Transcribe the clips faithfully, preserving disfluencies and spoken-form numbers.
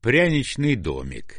Пряничный домик.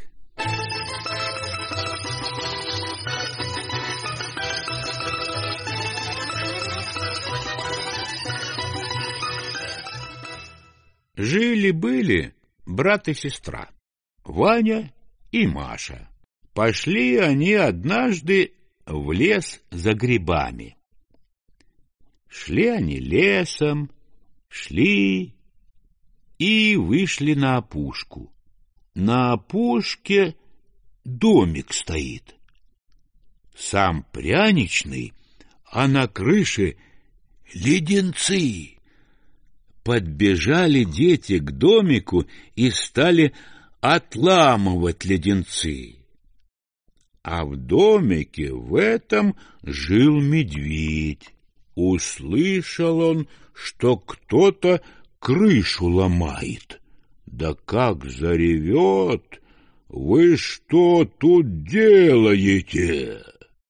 Жили-были брат и сестра, Ваня и Маша. Пошли они однажды в лес за грибами. Шли они лесом, шли и вышли на опушку. На опушке домик стоит. Сам пряничный, а на крыше леденцы. Подбежали дети к домику и стали отламывать леденцы. А в домике в этом жил медведь. Услышал он, что кто-то крышу ломает. Да как заревет: «Вы что тут делаете?»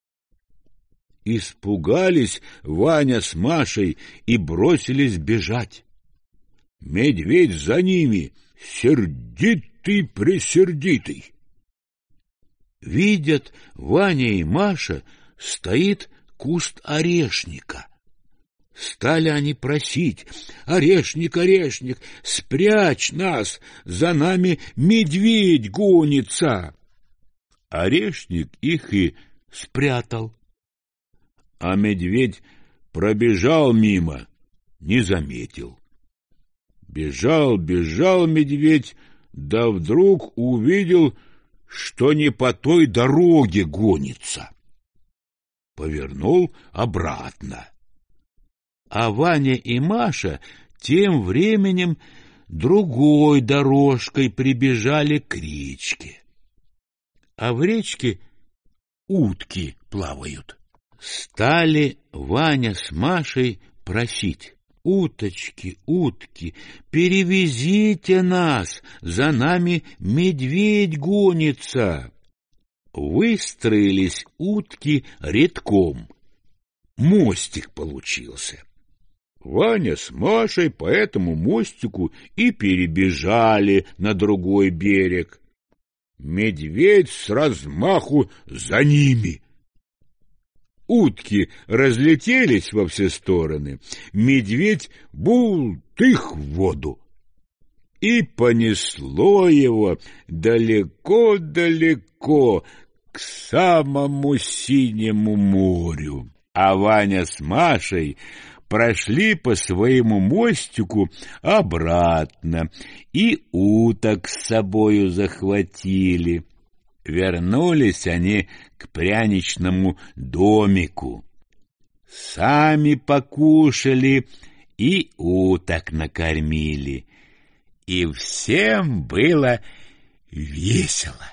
Испугались Ваня с Машей и бросились бежать. Медведь за ними, сердитый-пресердитый. Видят, Ваня и Маша, стоит куст орешника. Стали они просить: «Орешник, орешник, спрячь нас, за нами медведь гонится!» Орешник их и спрятал. А медведь пробежал мимо, не заметил. Бежал, бежал медведь, да вдруг увидел, что не по той дороге гонится. Повернул обратно. А Ваня и Маша тем временем другой дорожкой прибежали к речке. А в речке утки плавают. Стали Ваня с Машей просить: «Уточки, утки, перевезите нас, за нами медведь гонится». Выстроились утки рядком. Мостик получился. Ваня с Машей по этому мостику и перебежали на другой берег. Медведь с размаху за ними. Утки разлетелись во все стороны, медведь бултых в воду. И понесло его далеко-далеко к самому синему морю. А Ваня с Машей прошли по своему мостику обратно и уток с собою захватили. Вернулись они к пряничному домику. Сами покушали и уток накормили. И всем было весело.